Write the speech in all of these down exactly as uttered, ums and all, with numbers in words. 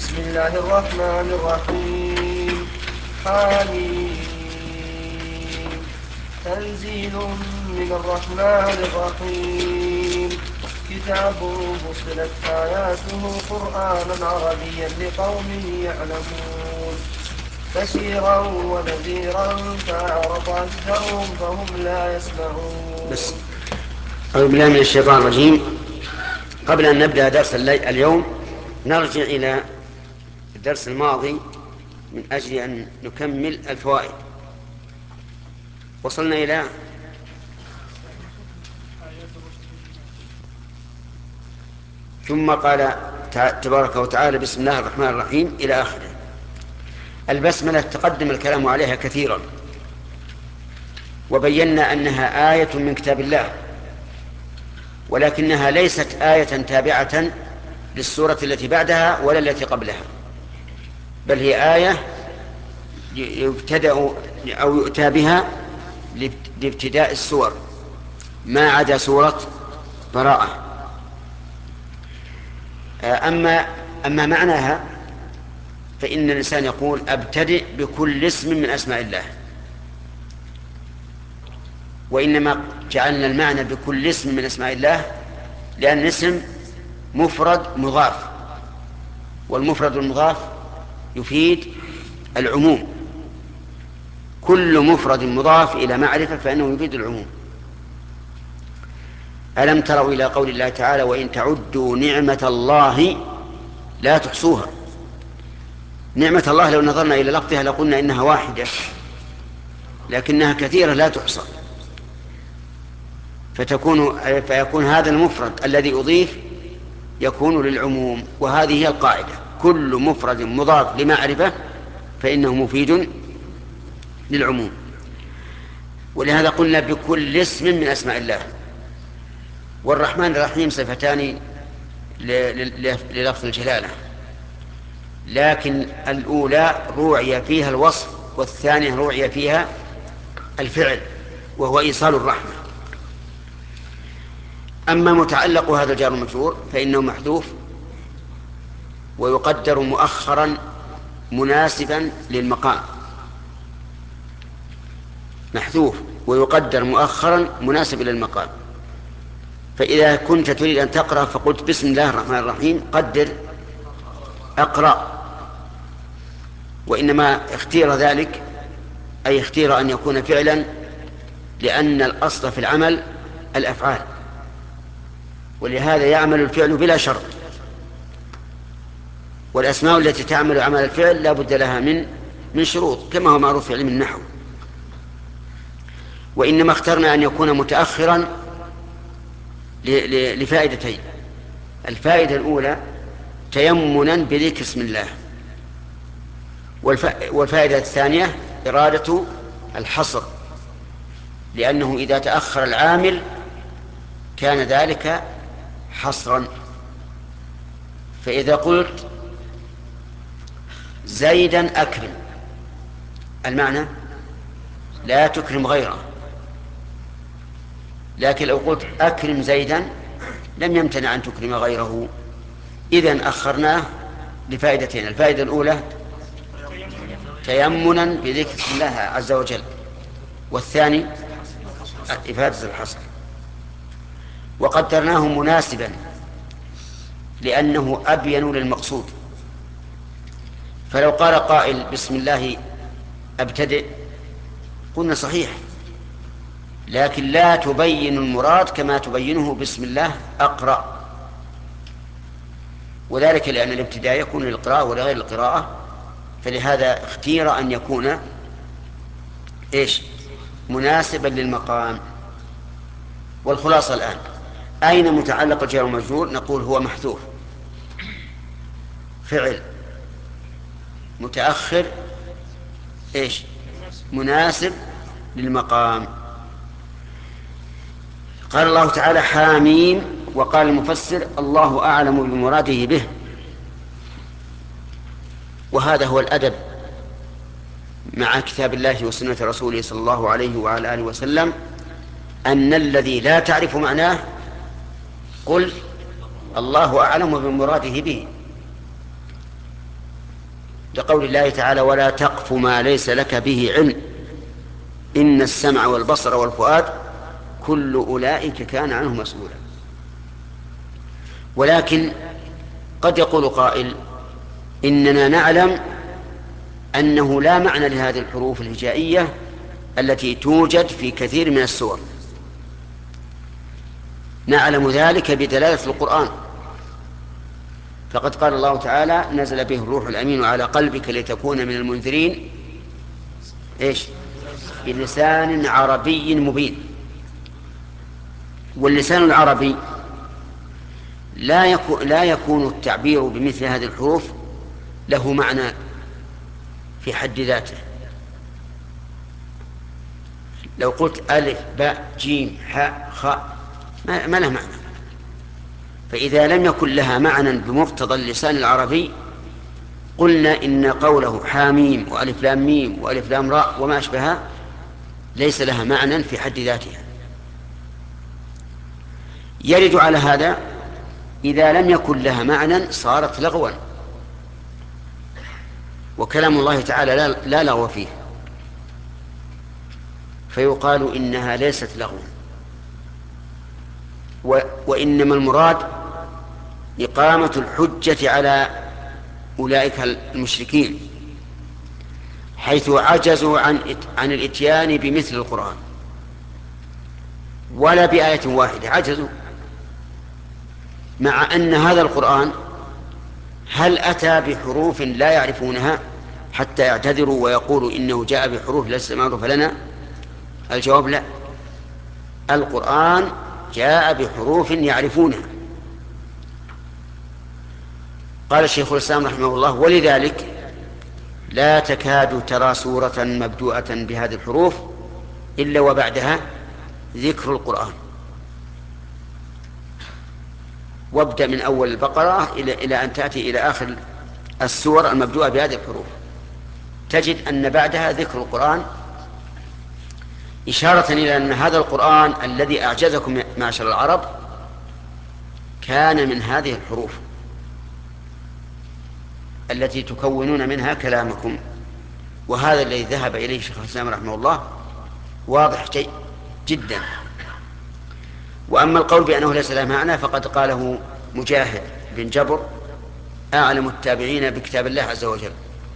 بسم الله الرحمن الرحيم. حميم. تنزيل من الرحمن الرحيم. كتاب فصلت آياته قرآنا عربيا لقوم يعلمون بشيرا ونذيرا فأعرض أكثرهم فهم لا يسمعون. بس أعوذ بالله من الشيطان الرجيم. قبل أن نبدأ درس اليوم نرجع إلى الدرس الماضي من أجل أن نكمل الفوائد. وصلنا إلى ثم قال تبارك وتعالى بسم الله الرحمن الرحيم إلى آخره. البسملة تقدم الكلام عليها كثيرا، وبينا أنها آية من كتاب الله، ولكنها ليست آية تابعة للسورة التي بعدها ولا التي قبلها، بل هي آية يبتدأ أو يؤتى بها لابتداء السور ما عدا سورة براءة. أما, أما معناها فإن الإنسان يقول أبتدئ بكل اسم من أسماء الله، وإنما جعلنا المعنى بكل اسم من أسماء الله لأن الاسم مفرد مضاف، والمفرد المضاف يفيد العموم. كل مفرد مضاف إلى معرفة فإنه يفيد العموم. ألم تروا إلى قول الله تعالى وإن تعدوا نعمة الله لا تحصوها. نعمة الله لو نظرنا إلى لفظها لقلنا إنها واحدة، لكنها كثيرة لا تحصى، فتكون فيكون هذا المفرد الذي أضيف يكون للعموم. وهذه هي القاعدة: كل مفرد مضاف لمعرفة فإنه مفيد للعموم. ولهذا قلنا بكل اسم من أسماء الله. والرحمن الرحيم صفتان للفظ الجلالة، لكن الأولى روعي فيها الوصف والثانية روعي فيها الفعل، وهو إيصال الرحمة. أما متعلق هذا الجار المجرور فإنه محذوف ويقدر مؤخرا مناسبا للمقام. محذوف ويقدر مؤخرا مناسبا للمقام. فإذا كنت تريد أن تقرأ فقلت بسم الله الرحمن الرحيم قدر أقرأ، وإنما اختير ذلك أي اختير أن يكون فعلا، لأن الأصل في العمل الأفعال، ولهذا يعمل الفعل بلا شرط. والأسماء التي تعمل عمل الفعل لا بد لها من من شروط كما هو معروف في علم النحو. وإنما اخترنا أن يكون متأخرا لفائدتين: الفائدة الأولى تيمنا بذكر اسم الله، والفائدة الثانية إرادة الحصر، لأنه إذا تأخر العامل كان ذلك حصرا. فإذا قلت زيدا أكرم، المعنى لا تكرم غيره، لكن لو قلت أكرم زيدا لم يمتنع أن تكرم غيره. إذن أخرناه لفائدتين: الفائدة الأولى تيمنا بذكر اسم الله عز وجل، والثاني إفادة الحصر. وقدرناه مناسبا لأنه أبين للمقصود. فلو قال قائل بسم الله أبتدئ قلنا صحيح، لكن لا تبين المراد كما تبينه بسم الله أقرأ، وذلك لأن الابتداء يكون للقراءة ولغير القراءة، فلهذا اختير أن يكون إيش مناسبا للمقام. والخلاصة الآن أين متعلق الجار والمجرور؟ نقول هو محذوف، فعل متأخر إيش مناسب للمقام. قال الله تعالى حاميم، وقال المفسر الله أعلم بمراده به. وهذا هو الأدب مع كتاب الله وسنة رسوله صلى الله عليه وعلى آله وسلم، أن الذي لا تعرف معناه قل الله أعلم بمراده به. لقول الله تعالى: ولا تقف ما ليس لك به علم إن السمع والبصر والفؤاد كل أولئك كان عنه مسؤولا. ولكن قد يقول قائل: إننا نعلم أنه لا معنى لهذه الحروف الهجائية التي توجد في كثير من السور، نعلم ذلك بدلالة القرآن، فقد قال الله تعالى: نزل به الروح الأمين على قلبك لتكون من المنذرين إيش بلسان عربي مبين. واللسان العربي لا يكون, لا يكون التعبير بمثل هذه الحروف له معنى في حد ذاته. لو قلت ألف باء جيم حاء خاء ما, ما له معنى. فإذا لم يكن لها معنى بمقتضى اللسان العربي قلنا إن قوله حاميم وألف لام ميم وألف لام راء وما أشبهها ليس لها معنى في حد ذاتها. يرد على هذا إذا لم يكن لها معنى صارت لغوا، وكلام الله تعالى لا, لا لغو فيه، فيقال إنها ليست لغوا. وإنما المراد إقامة الحجة على أولئك المشركين حيث عجزوا عن عن الإتيان بمثل القرآن ولا بآية واحدة، عجزوا، مع أن هذا القرآن هل أتى بحروف لا يعرفونها حتى يعتذروا ويقولوا إنه جاء بحروف ليست معروفة لنا؟ الجواب لا، القرآن جاء بحروف يعرفونها. قال الشيخ الإسلام رحمه الله: ولذلك لا تكاد ترى سورة مبدوءة بهذه الحروف إلا وبعدها ذكر القرآن، وابدأ من أول البقرة إلى, إلى أن تأتي إلى آخر السور المبدوءة بهذه الحروف تجد أن بعدها ذكر القرآن، إشارة إلى أن هذا القرآن الذي أعجزكم معشر العرب كان من هذه الحروف التي تكونون منها كلامكم. وهذا الذي ذهب إليه شيخ الإسلام رحمه الله واضح جدا. وأما القول بأنه ليس له معنى فقد قاله مجاهد بن جبر أعلم التابعين بكتاب الله عز وجل،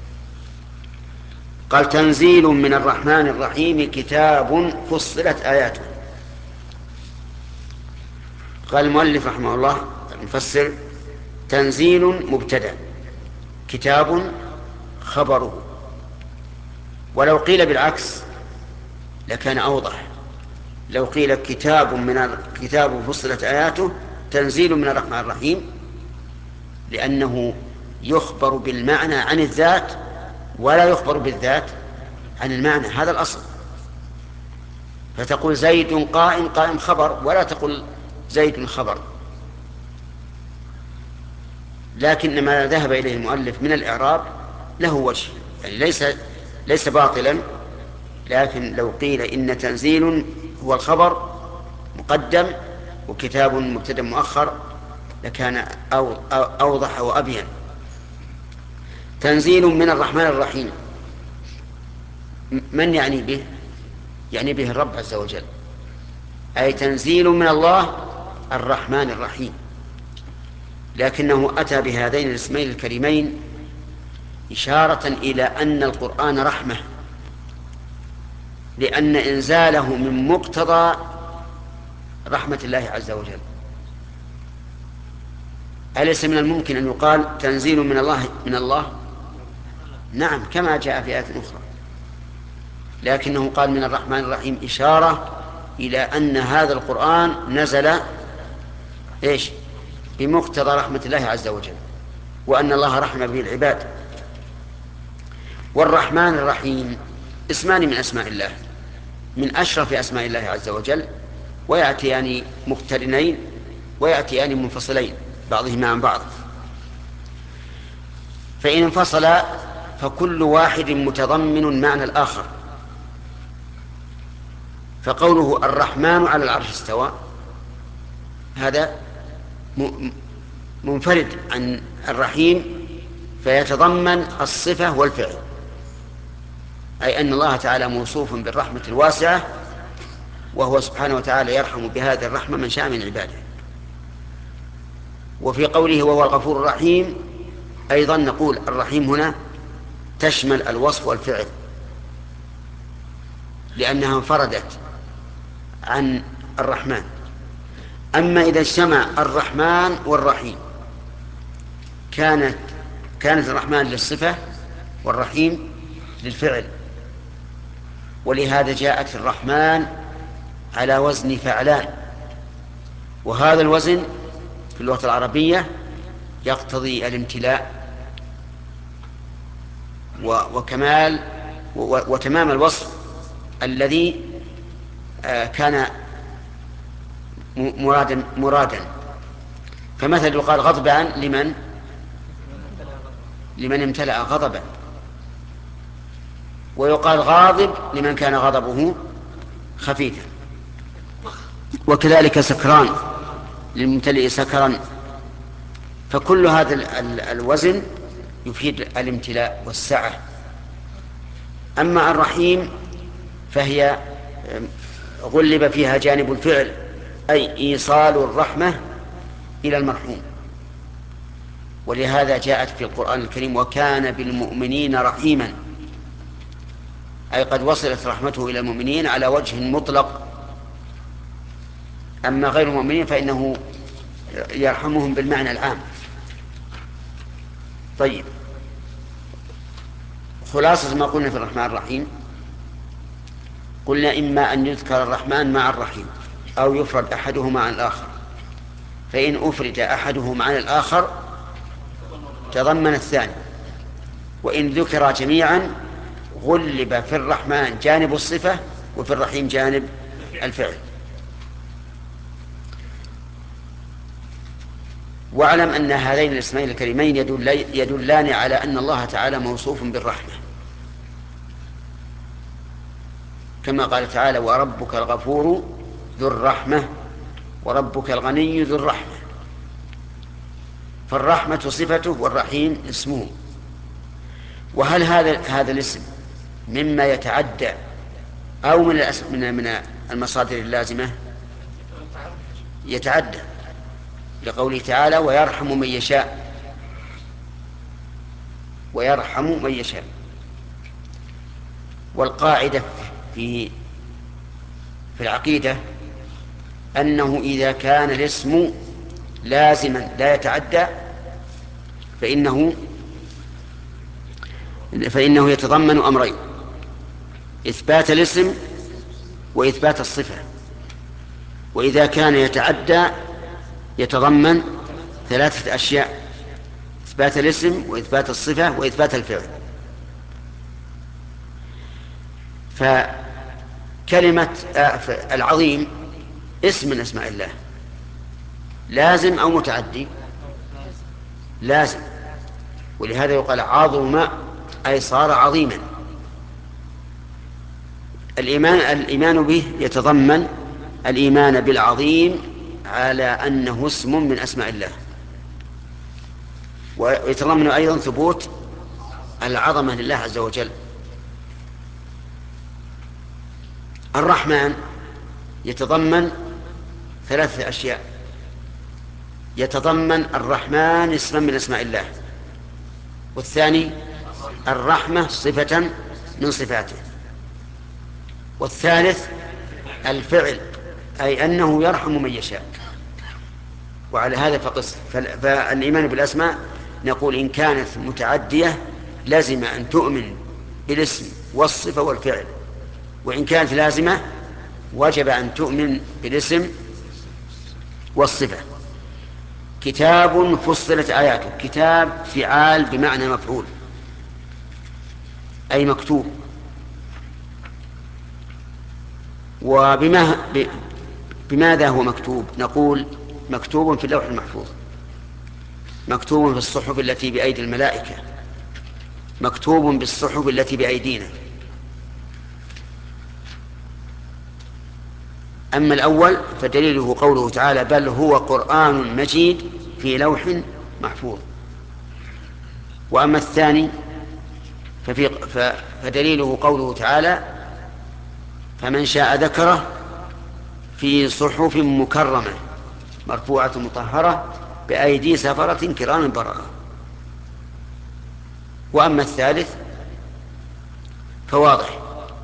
قال: تنزيل من الرحمن الرحيم كتاب فصلت آياته. قال المؤلف رحمه الله المفسر: تنزيل مبتدأ، كتاب خبره. ولو قيل بالعكس لكان أوضح، لو قيل كتاب من الكتاب فصلت آياته تنزيل من الرحمن الرحيم، لأنه يخبر بالمعنى عن الذات ولا يخبر بالذات عن المعنى، هذا الأصل. فتقول زيد قائم، قائم خبر، ولا تقول زيد خبر. لكن ما ذهب إليه المؤلف من الإعراب له وجه، يعني ليس ليس باطلا، لكن لو قيل إن تنزيل هو الخبر مقدم وكتاب مبتدأ مؤخر لكان أو أوضح وأبين. تنزيل من الرحمن الرحيم، من يعني به؟ يعني به الرب عز وجل، أي تنزيل من الله الرحمن الرحيم، لكنه أتى بهذين الاسمين الكريمين إشارة إلى أن القرآن رحمة، لأن إنزاله من مقتضى رحمة الله عز وجل. أليس من الممكن أن يقال تنزيل من الله من الله؟ نعم، كما جاء في آية أخرى، لكنه قال من الرحمن الرحيم إشارة إلى أن هذا القرآن نزل إيش؟ بمقتضى رحمة الله عز وجل، وأن الله رحم به العباد. والرحمن الرحيم اسمان من أسماء الله، من أشرف أسماء الله عز وجل، ويأتيان مقترنين ويأتيان منفصلين بعضهما عن بعض، فإن انفصل فكل واحد متضمن معنى الآخر. فقوله الرحمن على العرش استوى هذا منفرد عن الرحيم فيتضمن الصفة والفعل، أي أن الله تعالى موصوف بالرحمة الواسعة، وهو سبحانه وتعالى يرحم بهذه الرحمة من شاء من عباده. وفي قوله وهو الغفور الرحيم أيضا نقول الرحيم هنا تشمل الوصف والفعل، لأنها انفردت عن الرحمن. أما إذا اجتمع الرحمن والرحيم كانت كانت الرحمن للصفة والرحيم للفعل، ولهذا جاءت الرحمن على وزن فعلان، وهذا الوزن في اللغة العربية يقتضي الامتلاء وكمال وتمام الوصف الذي كان مرادا مرادا فمثل يقال غضبان لمن لمن امتلأ غضبا، ويقال غاضب لمن كان غضبه خفيفا، وكذلك سكران للممتلئ سكرا. فكل هذا الوزن يفيد الامتلاء والسعة. أما الرحيم فهي غلب فيها جانب الفعل، أي إيصال الرحمة إلى المرحوم، ولهذا جاءت في القرآن الكريم وكان بالمؤمنين رحيما، أي قد وصلت رحمته إلى المؤمنين على وجه مطلق. أما غير المؤمنين فإنه يرحمهم بالمعنى العام. طيب، خلاصة ما قلنا في الرحمن الرحيم، قلنا إما أن يذكر الرحمن مع الرحيم أو يفرد أحدهما عن الآخر، فإن أفرد أحدهما عن الآخر تضمن الثاني، وإن ذكر جميعا غلب في الرحمن جانب الصفة وفي الرحيم جانب الفعل. واعلم أن هذين الاسمين الكريمين يدلان على أن الله تعالى موصوف بالرحمة، كما قال تعالى وربك الغفور ذو الرحمة وربك الغني ذو الرحمة، فالرحمة صفته والرحيم اسمه. وهل هذا هذا الاسم مما يتعدى أو من من من المصادر اللازمة؟ يتعدى، لقوله تعالى ويرحم من يشاء، ويرحم من يشاء. والقاعدة في في العقيدة أنه إذا كان الاسم لازما لا يتعدى فإنه فإنه يتضمن أمرين: إثبات الاسم وإثبات الصفة. وإذا كان يتعدى يتضمن ثلاثة أشياء: إثبات الاسم وإثبات الصفة وإثبات الفعل. فكلمة العظيم اسم من أسماء الله، لازم أو متعدي؟ لازم، ولهذا يقال عظم أي صار عظيما. الإيمان الإيمان به يتضمن الإيمان بالعظيم على أنه اسم من أسماء الله، ويتضمن أيضا ثبوت العظمة لله عز وجل. الرحمن يتضمن ثلاثة أشياء: يتضمن الرحمن اسما من أسماء الله، والثاني الرحمة صفة من صفاته، والثالث الفعل أي أنه يرحم من يشاء. وعلى هذا فقس. فالإيمان بالأسماء نقول إن كانت متعدية لازم أن تؤمن بالاسم والصفة والفعل، وإن كانت لازمة وجب أن تؤمن بالاسم والصفة. كتاب فصلت آياته، كتاب فعال بمعنى مفعول أي مكتوب. وبما بماذا هو مكتوب؟ نقول مكتوب في اللوح المحفوظ، مكتوب في الصحف التي بأيدي الملائكة، مكتوب بالصحف التي بأيدينا. أما الأول فدليله قوله تعالى بل هو قرآن مجيد في لوح محفوظ. وأما الثاني ففي فدليله قوله تعالى: فمن شاء ذكره في صحف مكرمة مرفوعة مطهرة بأيدي سفرة كرام بررة. وأما الثالث فواضح،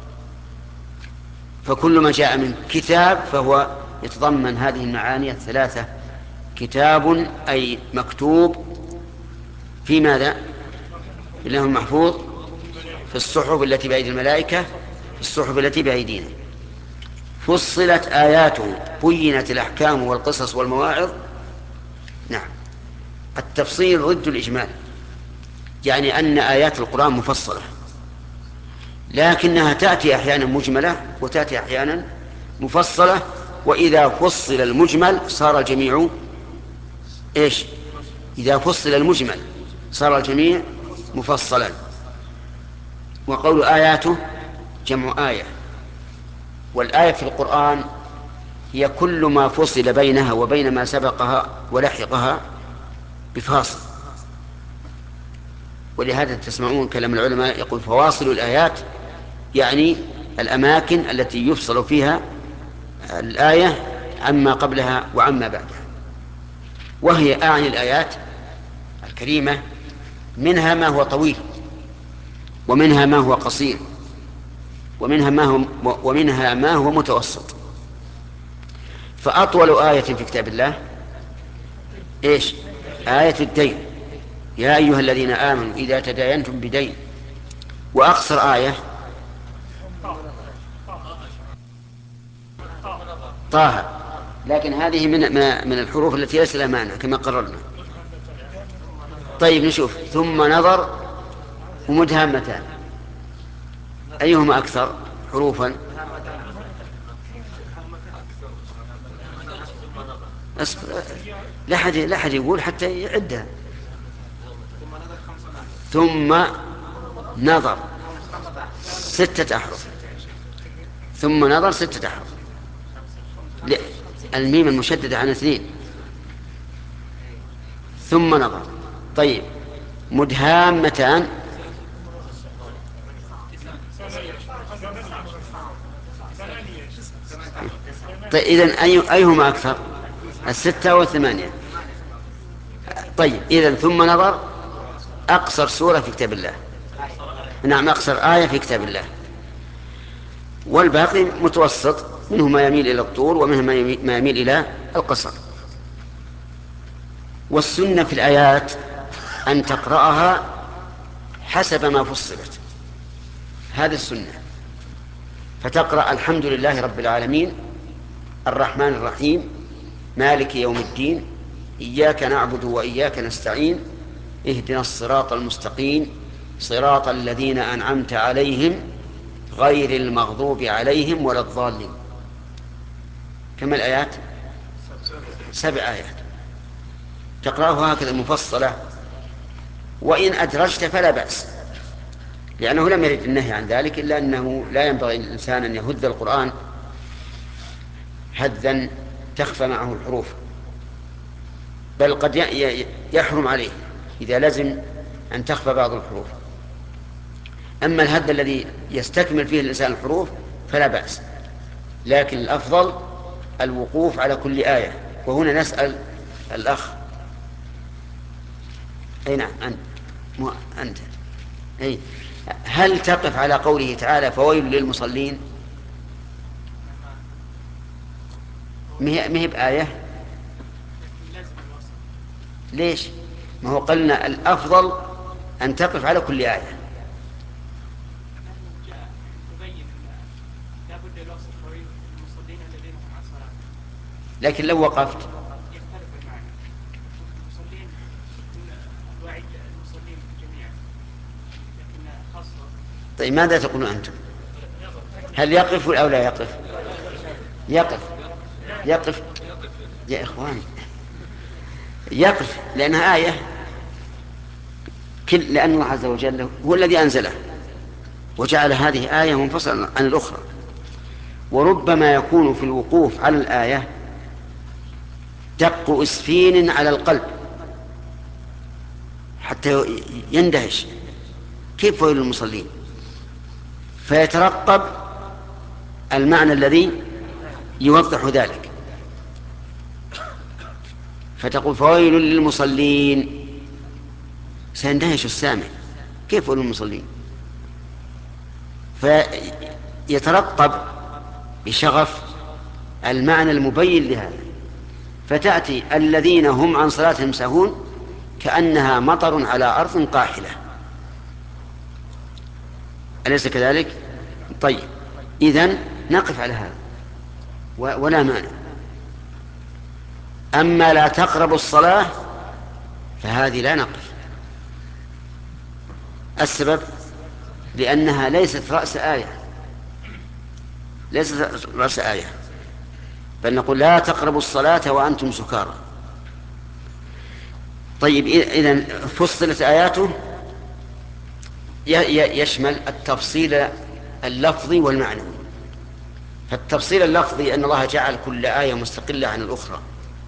فكل ما جاء من كتاب فهو يتضمن هذه المعاني الثلاثة: كتاب أي مكتوب في ماذا؟ في اللوح المحفوظ، في الصحف التي بأيدي الملائكة، في الصحف التي بأيدينا. فصلت آياته، بينت الأحكام والقصص والمواعظ. نعم، التفصيل ضد الإجمال، يعني أن آيات القرآن مفصلة، لكنها تأتي أحيانا مجملة وتأتي أحيانا مفصلة، وإذا فصل المجمل صار الجميع إيش؟ إذا فصل المجمل صار الجميع مفصلا. وقول آياته جمع آية، والآية في القرآن هي كل ما فصل بينها وبين ما سبقها ولحقها بفاصل. ولهذا تسمعون كلام العلماء يقول: فواصل الآيات، يعني الأماكن التي يفصل فيها الآية عما قبلها وعما بعدها. وهي أعني الآيات الكريمة منها ما هو طويل، ومنها ما هو قصير، ومنها ما هو ومنها ما هو متوسط. فأطول آية في كتاب الله إيش؟ آية الدين: يا أيها الذين آمنوا إذا تداينتم بدين. وأقصر آية طه، لكن هذه من من الحروف التي ليس لها معنى كما قررنا. طيب نشوف: ثم نظر ومدهامتان، أيهما أكثر حروفا؟ لا أحد لا أحد يقول حتى يعدها. ثم نظر ستة أحرف، ثم نظر ستة أحرف. الميم المشددة عن اثنين. ثم نظر. طيب مدهامتان، طيب إذن أي أيهما أكثر؟ الستة والثمانية. طيب إذن ثم نظر أقصر سورة في كتاب الله، نعم أقصر آية في كتاب الله، والباقي متوسط، منه ما يميل إلى الطول ومنه ما يميل إلى القصر. والسنة في الآيات أن تقرأها حسب ما فصلت، هذه السنة. فتقرأ: الحمد لله رب العالمين، الرحمن الرحيم، مالك يوم الدين، إياك نعبد وإياك نستعين، اهدنا الصراط المستقيم، صراط الذين أنعمت عليهم غير المغضوب عليهم ولا الضالين. كم الآيات؟ سبع آيات. تقرأها هكذا مفصلة، وإن أدرجت فلا بأس، لأنه لم يرد النهي عن ذلك، إلا أنه لا ينبغي للإنسان أن يهد القرآن هدا تخفى معه الحروف، بل قد يحرم عليه إذا لزم أن تخفى بعض الحروف. أما الهد الذي يستكمل فيه الإنسان الحروف فلا بأس، لكن الأفضل الوقوف على كل آية. وهنا نسأل الأخ: أي نعم أنت مو أنت أي هل تقف على قوله تعالى: فويل للمصلين؟ مهي بآية، ليش؟ ما هو قلنا الأفضل أن تقف على كل آية. لكن لو وقفت طيب ماذا تقولون أنتم؟ هل يقف أو لا يقف؟ يقف يقف يا إخواني، يقف، لأنها آية، كل لأن الله عز وجل هو الذي أنزله وجعل هذه آية منفصلة عن الأخرى. وربما يكون في الوقوف على الآية دق إسفين على القلب، حتى يندهش، كيف ويل للمصلين؟ فيترقب المعنى الذي يوضح ذلك، فتقول فويل للمصلين، سيندهش السامع، كيف ويل للمصلين؟ فيترقب بشغف المعنى المبين لهذا، فتأتي الذين هم عن صلاتهم ساهون كأنها مطر على أرض قاحلة. أليس كذلك؟ طيب، إذن نقف على هذا ولا مانع. أما لا تقربوا الصلاة فهذه لا نقف. السبب لأنها ليست رأس آية، ليست رأس آية، بل نقول لا تقربوا الصلاة وأنتم سكارى. طيب، إذن فصلت آياته يشمل التفصيل اللفظي والمعنوي. فالتفصيل اللفظي أن الله جعل كل آية مستقلة عن الأخرى،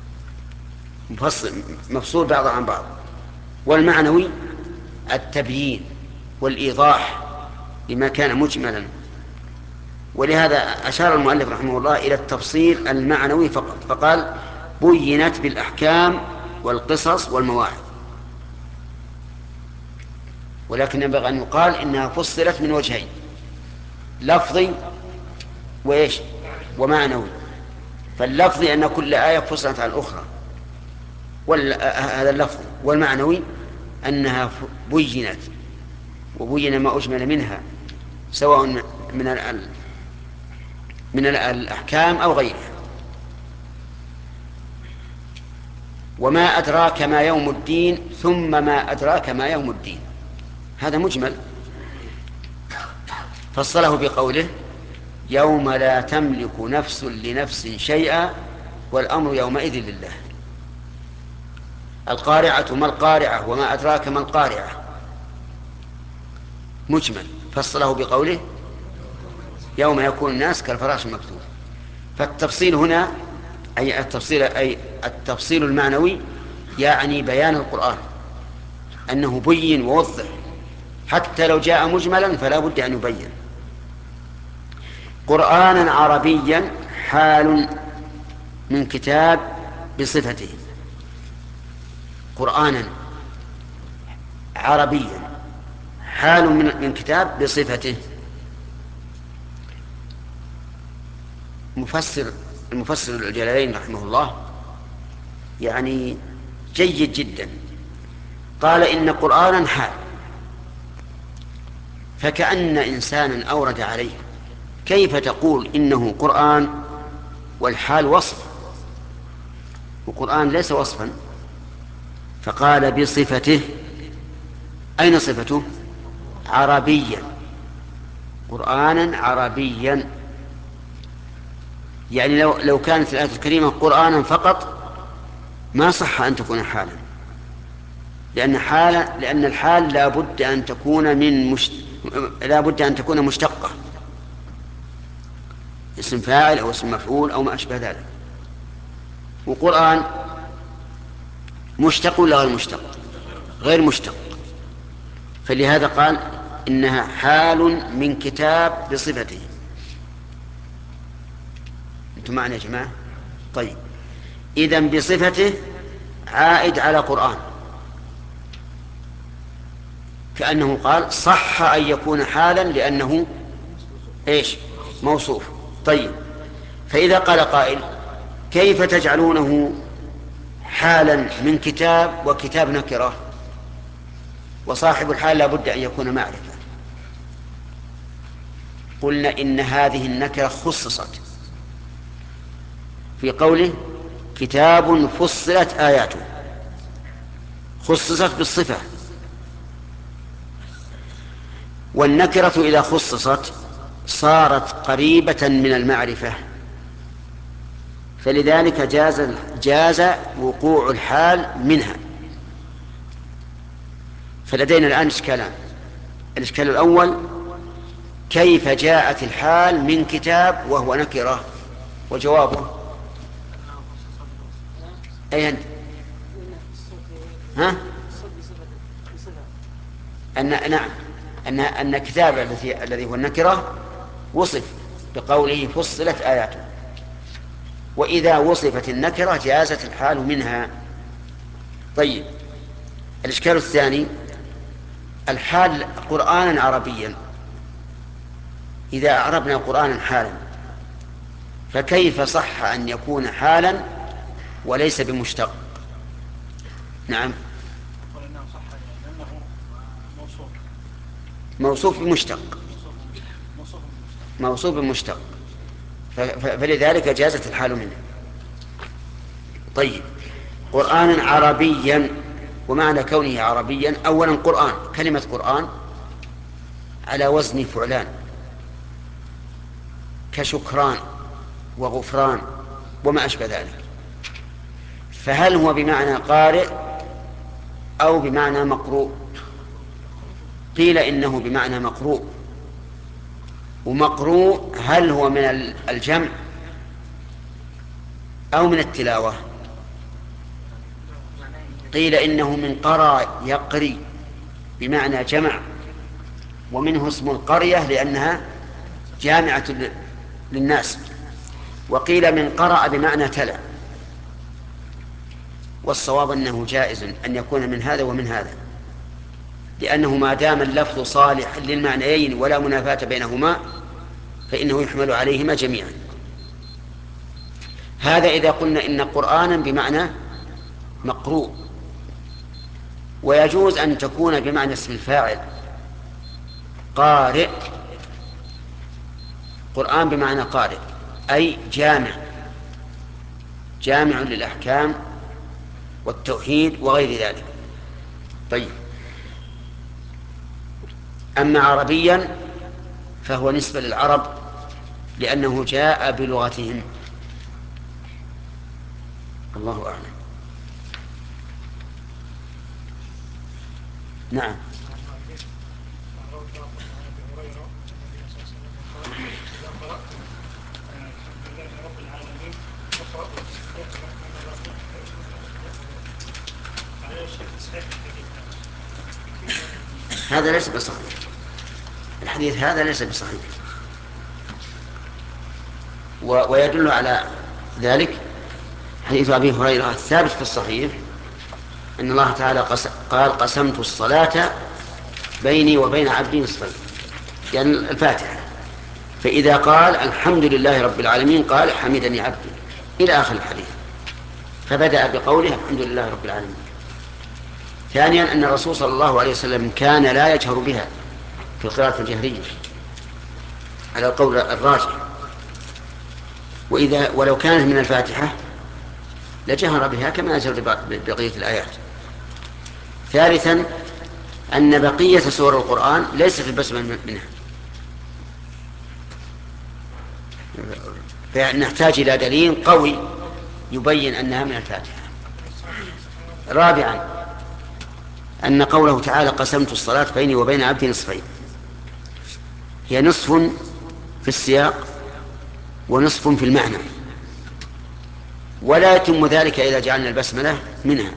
مفصول بعضها عن بعض. والمعنوي التبيين والإيضاح لما كان مجملا. ولهذا أشار المؤلف رحمه الله إلى التفصيل المعنوي فقط، فقال بينت بالأحكام والقصص والمواعظ. ولكن ينبغي أن يقال إنها فصلت من وجهين، لفظي وإيش ومعنوي. فاللفظي أن كل آية فصلت عن الأخرى، هذا اللفظ. والمعنوي أنها بينت وبين ما أجمل منها، سواء من من الأحكام أو غيرها. وما أدراك ما يوم الدين، ثم ما أدراك ما يوم الدين، هذا مجمل، فصله بقوله يوم لا تملك نفس لنفس شيئا والأمر يومئذ لله. القارعة ما القارعة وما أدراك ما القارعة مجمل، فصله بقوله يوم يكون الناس كالفراش المكتوب. فالتفصيل هنا أي التفصيل أي التفصيل المعنوي يعني بيان القرآن، أنه بين ووضح، حتى لو جاء مجملا فلا بد أن يبين. قرآنا عربيا حال من كتاب بصفته، قرآنا عربيا حال من كتاب بصفته. مفسر المفسر الجلالين رحمه الله يعني جيد جدا، قال إن قرآنا حال، فكأن إنسانا أورد عليه كيف تقول إنه قرآن والحال وصف، وقرآن ليس وصفا. فقال بصفته، أين صفته؟ عربيا، قرآنا عربيا. يعني لو, لو كانت الآية الكريمة قرآنا فقط ما صح أن تكون حالا، لأن حال لأن الحال لا بد أن تكون من مش... لا بد أن تكون مشتقة، اسم فاعل أو اسم مفعول أو ما أشبه ذلك. وقرآن مشتق ولا غير مشتق؟ غير مشتق. فلهذا قال إنها حال من كتاب بصفته. أنتم معنا يا جماعة؟ طيب، إذن بصفته عائد على قرآن، كأنه قال صح أن يكون حالا لأنه إيش موصوف. طيب، فإذا قال قائل كيف تجعلونه حالا من كتاب وكتاب نكرة وصاحب الحال لا بد أن يكون معرفة؟ قلنا إن هذه النكرة خصصت في قوله كتاب فصلت آياته، خصصت بالصفة. والنكرة إذا خصصت صارت قريبة من المعرفة، فلذلك جاز جاز وقوع الحال منها. فلدينا الآن إشكالان. الإشكال الأول كيف جاءت الحال من كتاب وهو نكرة؟ وجوابه أي أنت؟ ها؟ أن نعم أن أن الكتاب الذي الذي هو النكرة وصف بقوله فصلت آياته، وإذا وصفت النكرة جازت الحال منها. طيب، الإشكال الثاني الحال قرآنا عربيا. إذا أعربنا قرآنا حالا فكيف صح أن يكون حالا وليس بمشتق؟ نعم، موصوف بمشتق، موصوف بمشتق، فلذلك جازت الحال منه. طيب، قرآنا عربيا، ومعنى كونه عربيا أولا قرآن، كلمة قرآن على وزن فعلان كشكران وغفران وما أشبه ذلك، فهل هو بمعنى قارئ أو بمعنى مقروء؟ قيل إنه بمعنى مقروء. ومقروء هل هو من الجمع أو من التلاوة؟ قيل إنه من قرى يقري بمعنى جمع، ومنه اسم القرية لأنها جامعة للناس. وقيل من قرأ بمعنى تلا. والصواب أنه جائز أن يكون من هذا ومن هذا، لأنه ما دام اللفظ صالح للمعنيين ولا منافاة بينهما فإنه يحمل عليهما جميعا. هذا إذا قلنا إن قرآنا بمعنى مقروء. ويجوز أن تكون بمعنى اسم الفاعل قارئ، قرآن بمعنى قارئ أي جامع، جامع للأحكام والتوحيد وغير ذلك. طيب، أما عربيا فهو نسبة للعرب لأنه جاء بلغتهم. الله أعلم. نعم. هذا ليس بصحيح، الحديث هذا ليس بصحيح. ويدل على ذلك حديث أبي هريرة الثابت في الصحيح أن الله تعالى قال قسمت الصلاة بيني وبين عبدي نصفين، يعني الفاتحة، فإذا قال الحمد لله رب العالمين قال حمدني عبدي إلى آخر الحديث، فبدأ بقوله الحمد لله رب العالمين. ثانيا أن الرسول صلى الله عليه وسلم كان لا يجهر بها في القراءة الجهرية على القول الراجح، وإذا ولو كانت من الفاتحة لجهر بها كما يجهر ببقية الآيات. ثالثا أن بقية سور القرآن ليست البسملة منها، فنحتاج إلى دليل قوي يبين أنها من الفاتحة. رابعا أن قوله تعالى قسمت الصلاة بيني وبين عبدي نصفين، هي نصف في السياق ونصف في المعنى، ولا يتم ذلك إذا جعلنا البسملة منها.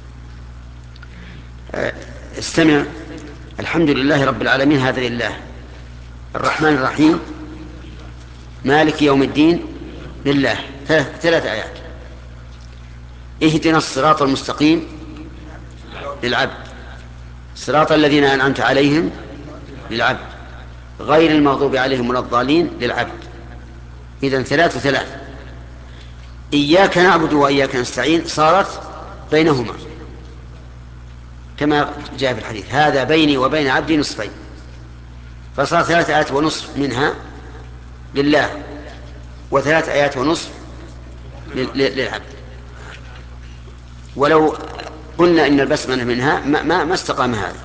استمع: الحمد لله رب العالمين هذا لله، الرحمن الرحيم مالك يوم الدين لله، ثلاث, ثلاث آيات. اهدنا الصراط المستقيم للعبد، صراط الذين أنعمت عليهم للعبد، غير المغضوب عليهم ولا الضالين للعبد. إذن ثلاث وثلاث. إياك نعبد وإياك نستعين صارت بينهما كما جاء في الحديث هذا بيني وبين عبدي نصفين، فصار ثلاث آيات ونصف منها لله وثلاث آيات ونصف للعبد. ولو قلنا إن البسملة منها ما, ما استقام هذا.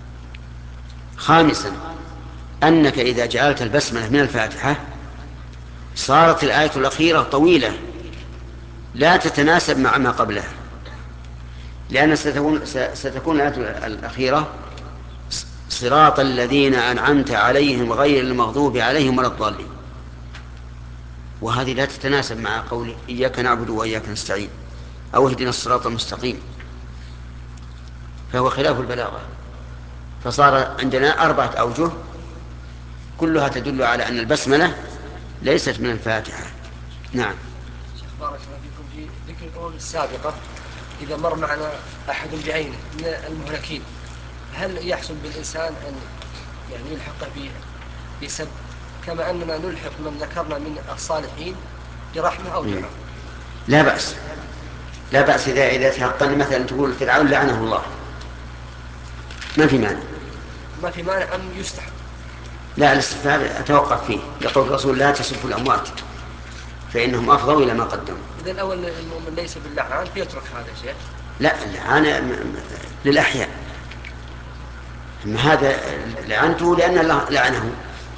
خامسا أنك إذا جعلت البسملة من الفاتحة صارت الآية الأخيرة طويلة لا تتناسب مع ما قبلها، لأن ستكون, ستكون الآية الأخيرة صراط الذين أنعمت عليهم غير المغضوب عليهم ولا الضالين، وهذه لا تتناسب مع قول إياك نعبد وإياك نستعين أو اهدنا الصراط المستقيم، فهو خلاف البلاغة. فصار عندنا أربعة أوجه كلها تدل على أن البسملة ليست من الفاتحة. نعم. شيخ بارك الله فيكم، في ذكر الأمم السابقة إذا مر معنا أحد بعينه من المهلكين هل يحسن بالإنسان أن يعني يلحق بسب كما أننا نلحق من ذكرنا من الصالحين برحمة أو دعاء؟ لا بأس، لا بأس إذا إذا تحقن مثلا تقول فرعون لعنه الله ما في مانع. ما في مانع أم يستحب؟ لا، الاستحباب أتوقف فيه، يقول الرسول لا تسبوا الأموات فإنهم أفضوا إلى ما قدموا. إذا الأول المؤمن ليس باللعان فيترك هذا الشيء. لا، اللعان للأحياء، أما هذا لعنته لأن الله لعنه.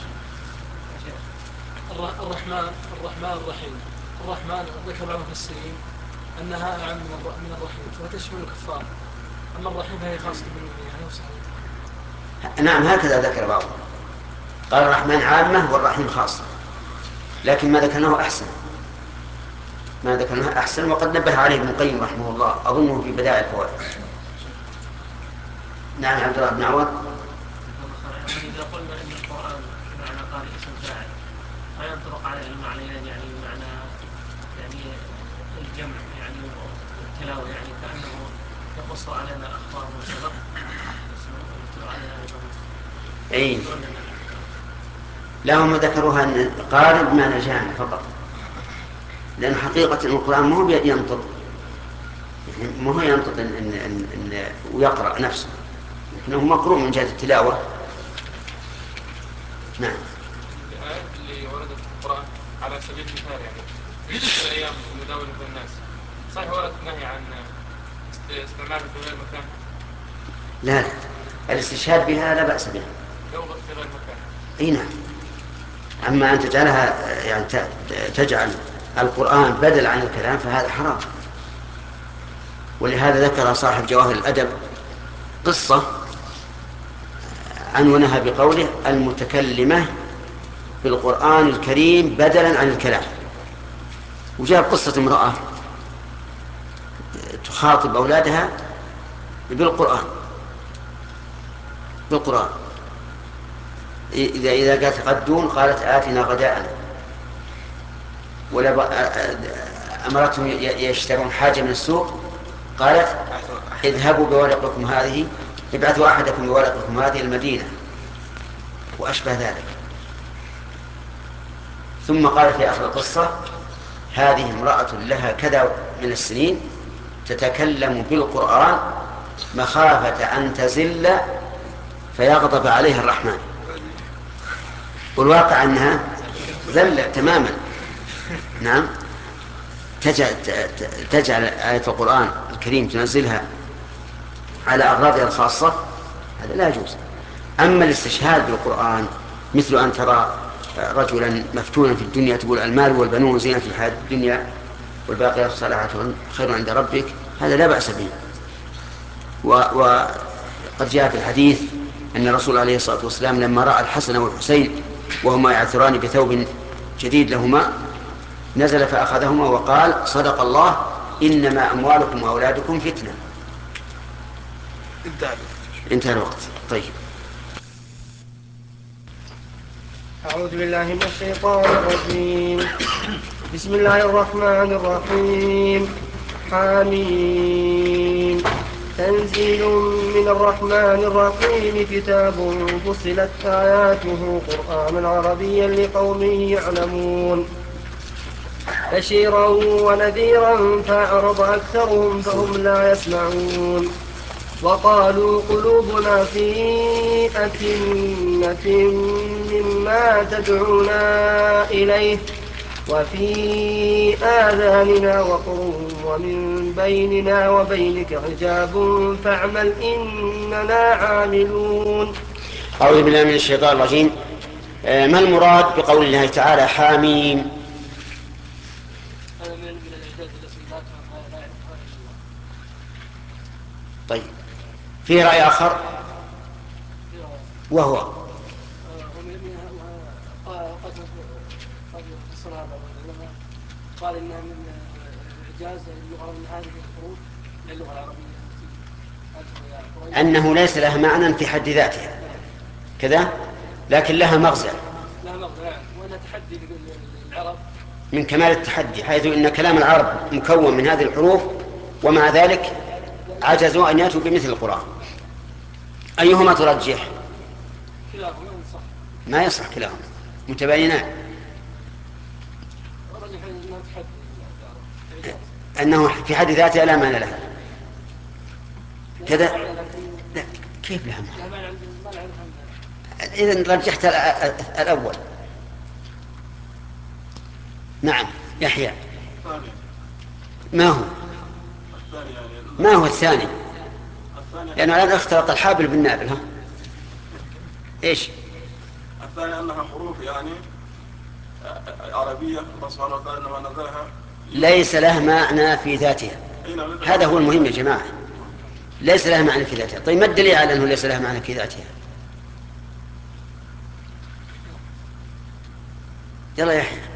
الرحمن الرحمن الرحيم. الرحمن ذكر بعض المفسرين أنها أعم من الرحيم فتشمل الكفار، أما الرحيم فهي خاصة بالمؤمنين. هل هو صحيح؟ نعم، هكذا ذكر بعضهم، قال الرحمن عامة والرحيم خاصة، لكن ما ذكرناه أحسن، ما ذكرناه أحسن وقد نبه عليه ابن القيم رحمه الله أظنه في بدائع الفوائد. نعم عبد الله بن عوض. إذا قلنا أن القرآن معنى قارئ اسم فاعل فينطبق على المعنيين، يعني معنى يعني الجمع يعني والتلاوة، يعني كأنه يقص علينا أخبار وسبق يتلو علينا أيضا. أي لا، هم ذكروها أن قارب معنى جامع فقط، لأن حقيقة القرآن ما هو ينطق، يعني ما هو ينطق إن إن إن إن ويقرأ نفسه، لكنه مقروء من جهة التلاوة. نعم. الآيات اللي وردت في القرآن على سبيل المثال يعني في الأيام المداولة بين الناس، صحيح ورد نهي عن استعمال في غير مكان؟ لا لا، الاستشهاد بها لا بأس بها لو في غير مكان. اي نعم. اما ان تجعلها يعني تجعل القرآن بدل عن الكلام فهذا حرام. ولهذا ذكر صاحب جواهر الأدب قصة عنونها بقوله المتكلمة بالقرآن الكريم بدلا عن الكلام، وجاب قصة امرأة تخاطب أولادها بالقرآن بالقرآن إذا إذا قالت غدون قالت آتنا غداءنا، ولا أمرتهم يشترون حاجة من السوق قالت اذهبوا بورقكم هذه، ابعثوا أحدكم بورقكم هذه المدينة وأشبه ذلك. ثم قال في آخر القصة هذه امرأة لها كذا من السنين تتكلم بالقرآن مخافة أن تزل فيغضب عليها الرحمن، والواقع أنها زلت تماما. نعم، تجعل, تجعل آية القرآن الكريم تنزلها على أغراضها الخاصة، هذا لا يجوز. أما الاستشهاد بالقرآن مثل أن ترى رجلا مفتونا في الدنيا تقول المال والبنون زينة في الحياة الدنيا والباقيات الصالحات خير عند ربك، هذا لا بأس به. وقد جاء في الحديث أن الرسول عليه الصلاة والسلام لما رأى الحسن والحسين وهما يعثران بثوب جديد لهما نزل فأخذهما وقال صدق الله إنما أموالكم وأولادكم فتنة. انتهى الوقت. طيب. أعوذ بالله من الشيطان الرجيم. بسم الله الرحمن الرحيم. حميم. تنزيل من الرحمن الرحيم. كتاب فصلت آياته قرآنا عربيا لقوم يعلمون. بشيرا ونذيرا فأعرض أكثرهم فهم لا يسمعون. وقالوا قلوبنا في أكنة مما تدعونا إليه وفي آذاننا وقر ومن بيننا وبينك حجاب فاعمل إننا عاملون. أعوذ بالله من الشيطان الرجيم. ما المراد بقول الله تعالى حاميم؟ طيب، في رأي آخر وهو قال إنها من إعجاز اللغة، من هذه الحروف للغة العربية التي أنه ليس لها معنى في حد ذاتها كذا، لكن لها مغزى. لها مغزى نعم، وأنها تحدي للعرب من كمال التحدي، حيث إن كلام العرب مكون من هذه الحروف، ومع ذلك عجزوا أن يأتوا بمثل القرآن. أيهما ترجح؟ كلاهما صح. ما يصح كلاهما، متباينان. أرجح أنها تحدي للعرب، أنه في حد ذاتها لا معنى لها كذا. لا، كيف لها معنى؟ إذن رجحت الأول. نعم يحيى، ما هو ما هو الثاني؟ لأنه الآن اختلط الحابل بالنابل. ها إيش الثاني؟ أنها حروف يعني عربية، الله سبحانه وتعالى إنما نزلها ليس لها معنى في ذاتها. هذا هو المهم يا جماعة، ليس لها معنى في ذاتها. طيب ما الدليل على أنه ليس لها معنى في ذاتها؟ يلا يا يحيى.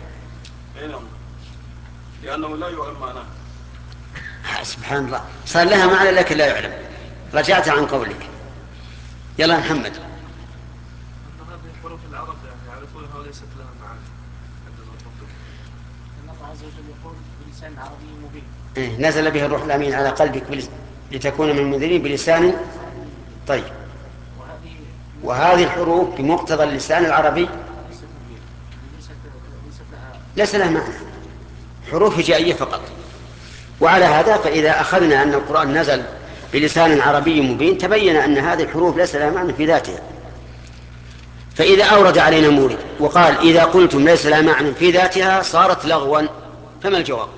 لأنه لا يعلم معناه. سبحان الله، صار لها معنى لكن لا يعلم. رجعت عن قولك. يلا يا محمد. أن هذه حروف العرب يعني يعرفونها وليست لها معاني. أن الله عز وجل يقول بلسان عربي مبين. إيه، نزل به الروح الأمين على قلبك بلس... لتكون من المنذرين بلسان. طيب، وهذه الحروف بمقتضى اللسان العربي ليس لها معنى، حروف هجائية فقط. وعلى هذا فإذا أخذنا أن القرآن نزل بلسان عربي مبين تبين أن هذه الحروف ليس لها معنى في ذاتها. فإذا أورد علينا مورد وقال إذا قلتم ليس لها معنى في ذاتها صارت لغوا، فما الجواب؟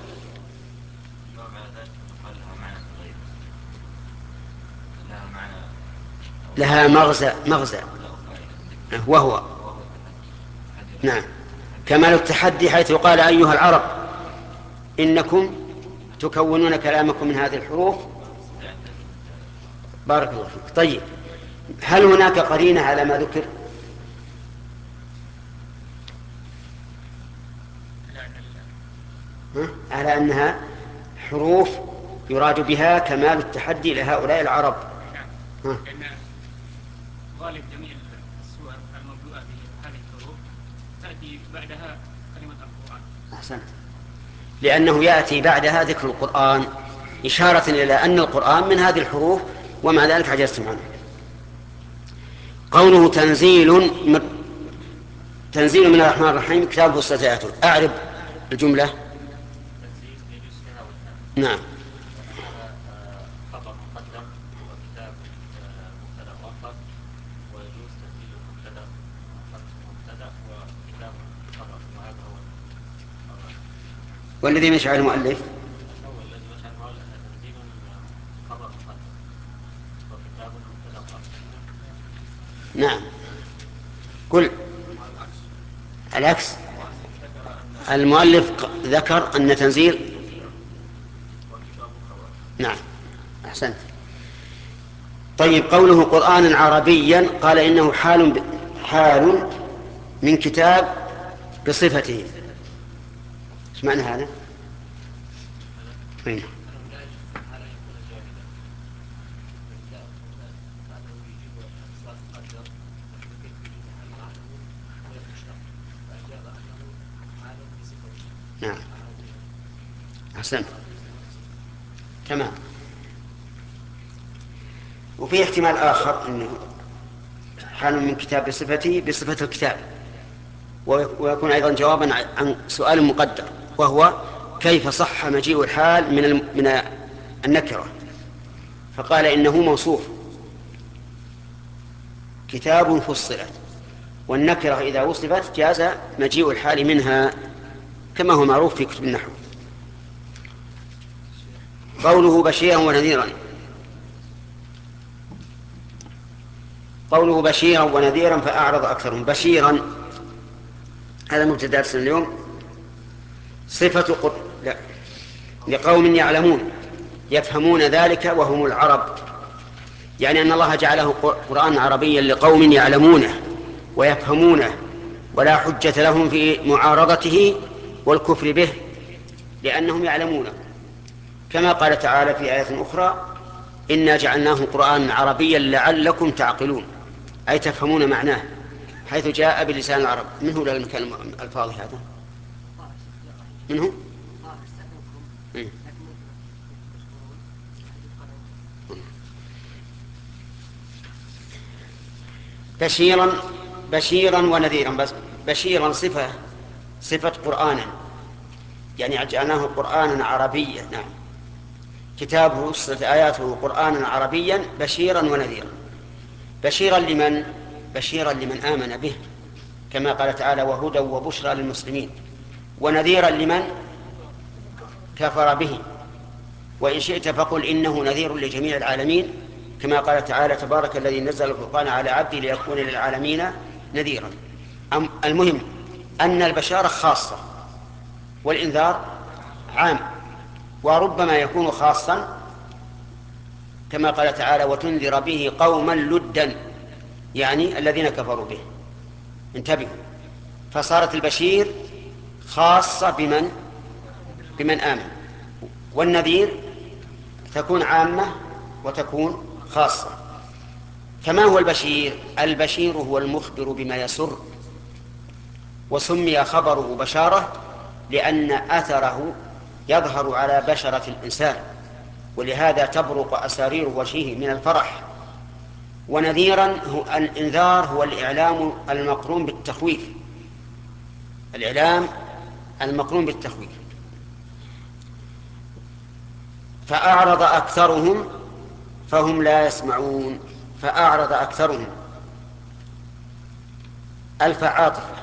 لها مغزى مغزى وهو نعم كمال التحدي، حيث قال أيها العرب إنكم تكونون كلامكم من هذه الحروف. بارك الله فيك. طيب، هل هناك قرينة على ما ذكر؟ على أنها حروف يراد بها كمال التحدي لهؤلاء العرب. ها؟ غالب جميع السور المبدوءة بهذه الحروف تأتي بعدها كلمة القرآن. أحسنت، لأنه يأتي بعدها ذكر القرآن إشارة إلى أن القرآن من هذه الحروف، ومع ذلك عجزتم عنه. قوله تنزيل من تنزيل من الرحمن الرحيم كتاب فصلت آياته، أعرب الجملة. نعم. خبر مقدم وكتاب مبتدأ مؤخر، ويجوز تنزيل المبتدأ مبتدأ وكتاب خبر، وهذا هو الراجح. والذي مشى على المؤلف الأول الذي مشى على المؤلف تنزيل خبر مقدم وكتاب مبتدأ مؤخر. نعم. قل العكس. المؤلف ذكر أن تنزيل. نعم أحسنت. طيب، قوله قرآنا عربيا قال إنه حال ب... حال من كتاب بصفته. ايش معنى هذا؟ وين؟ نعم أحسنت تمام. وفي احتمال آخر أنه حال من كتاب بصفته بصفة الكتاب، ويكون أيضا جوابا عن سؤال مقدر، وهو كيف صح مجيء الحال من من النكرة؟ فقال إنه موصوف كتاب فصلت، والنكرة إذا وصفت جاز مجيء الحال منها كما هو معروف في كتب النحو. قوله بشيرا ونذيرا، قوله بشيرا ونذيرا فأعرض أكثرهم. بشيرا هذا مبتدأ درسنا اليوم، صفة قر... لا. لقوم يعلمون يفهمون ذلك وهم العرب، يعني أن الله جعله قرآن عربيا لقوم يعلمونه ويفهمونه ولا حجة لهم في معارضته والكفر به لأنهم يعلمونه، كما قال تعالى في آية أخرى إنا جعلناه قرآنا عربيا لعلكم تعقلون، أي تفهمون معناه، حيث جاء بلسان العرب. من هو المكان الفاضي هذا؟ من هو؟ إيه؟ بشيرا بشيرا ونذيرا. بس بشيرا صفة صفة قرآنا، يعني جعلناه قرآنا عربيا. نعم، كتابه وصلت آياته قرآنا عربيا بشيرا ونذيرا. بشيرا لمن؟ بشيرا لمن آمن به، كما قال تعالى وهدى وبشرى للمسلمين. ونذيرا لمن كفر به. وإن شئت فقل إنه نذير لجميع العالمين، كما قال تعالى تبارك الذي نزل الفرقان على عبده ليكون للعالمين نذيرا. المهم أن البشارة خاصة والإنذار عام، وربما يكون خاصا كما قال تعالى وتنذر به قوما لدا، يعني الذين كفروا به. انتبهوا، فصارت البشير خاصة بمن بمن آمن، والنذير تكون عامة وتكون خاصة. فما هو البشير؟ البشير هو المخبر بما يسر، وسمي خبره بشارة لأن أثره يظهر على بشرة الإنسان، ولهذا تبرق أسارير وجهه من الفرح. ونذيرا هو الإنذار، هو الإعلام المقرون بالتخويف، الإعلام المقرون بالتخويف. فأعرض أكثرهم فهم لا يسمعون. فأعرض أكثرهم ألف عاطفة،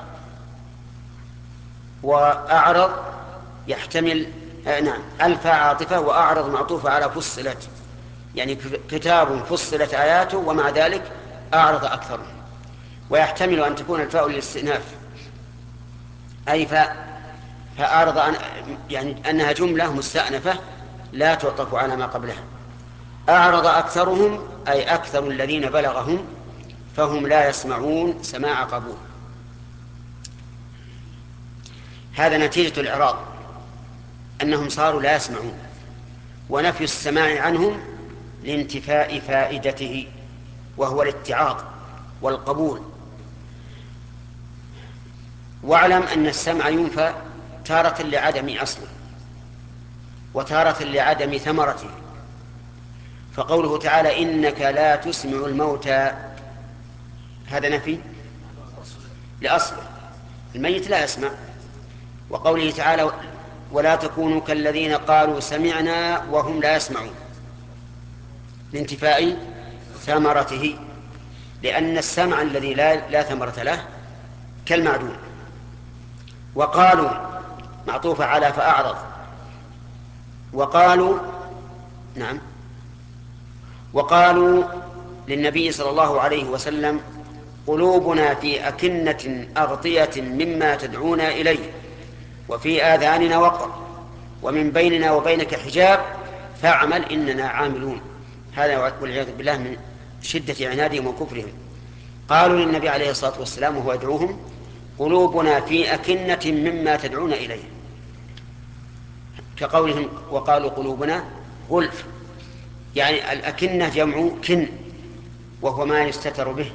وأعرض يحتمل آه نعم ألف عاطفة، وأعرض معطوفة على فصلت، يعني كتاب فصلت آياته ومع ذلك أعرض أكثرهم. ويحتمل أن تكون الفاء للاستئناف، أي فاء فأعرض أن يعني أنها جملة مستأنفة لا تعطف على ما قبلها. أعرض أكثرهم أي أكثر الذين بلغهم، فهم لا يسمعون سماع قبول. هذا نتيجة الإعراض، أنهم صاروا لا يسمعون، ونفي السماع عنهم لانتفاء فائدته، وهو الاتعاظ والقبول. واعلم أن السمع ينفى تارة لعدم أصله، وتارة لعدم ثمرته. فقوله تعالى إنك لا تسمع الموتى، هذا نفي لأصله، الميت لا يسمع. وقوله تعالى ولا تكونوا كالذين قالوا سمعنا وهم لا يسمعون، لانتفاء ثمرته، لأن السمع الذي لا, لا ثمرة له كالمعدوم. وقالوا معطوفة على فأعرض. وقالوا نعم وقالوا للنبي صلى الله عليه وسلم قلوبنا في أكنة أغطية مما تدعونا إليه وفي آذاننا وقر ومن بيننا وبينك حجاب فاعمل إننا عاملون. هذا والعياذ بالله من شدة عنادهم وكفرهم. قالوا للنبي عليه الصلاة والسلام وهو يدعوهم قلوبنا في أكنة مما تدعون إليه، كقولهم وقالوا قلوبنا غلف، يعني الأكنة جمع كن، وهو ما يستتر به.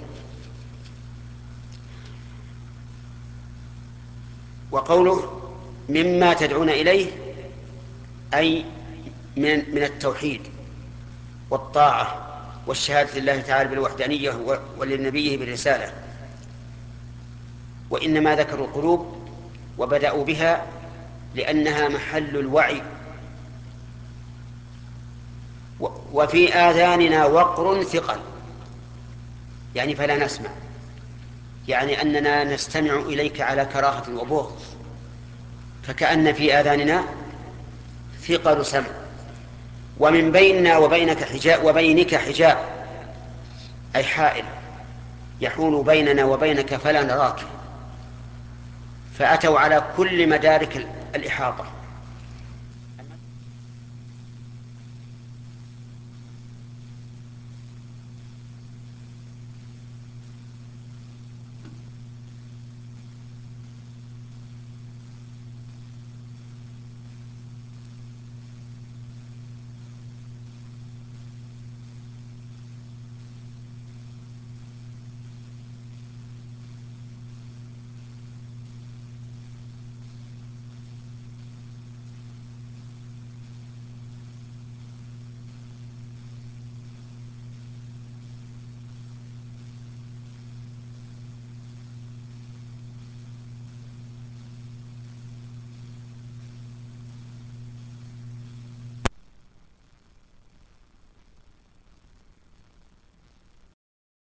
وقوله مما تدعون إليه أي من, من التوحيد والطاعة والشهادة لله تعالى بالوحدانية وللنبيه بالرسالة. وإنما ذكروا القلوب وبدأوا بها لأنها محل الوعي. وفي آذاننا وقر ثقل، يعني فلا نسمع، يعني أننا نستمع إليك على كراهة وبغض، فكأن في آذاننا ثقل سمع. ومن بيننا وبينك حجاب وبينك حجاب أي حائل يحول بيننا وبينك فلا نراك. فأتوا على كل مدارك الإحاطة،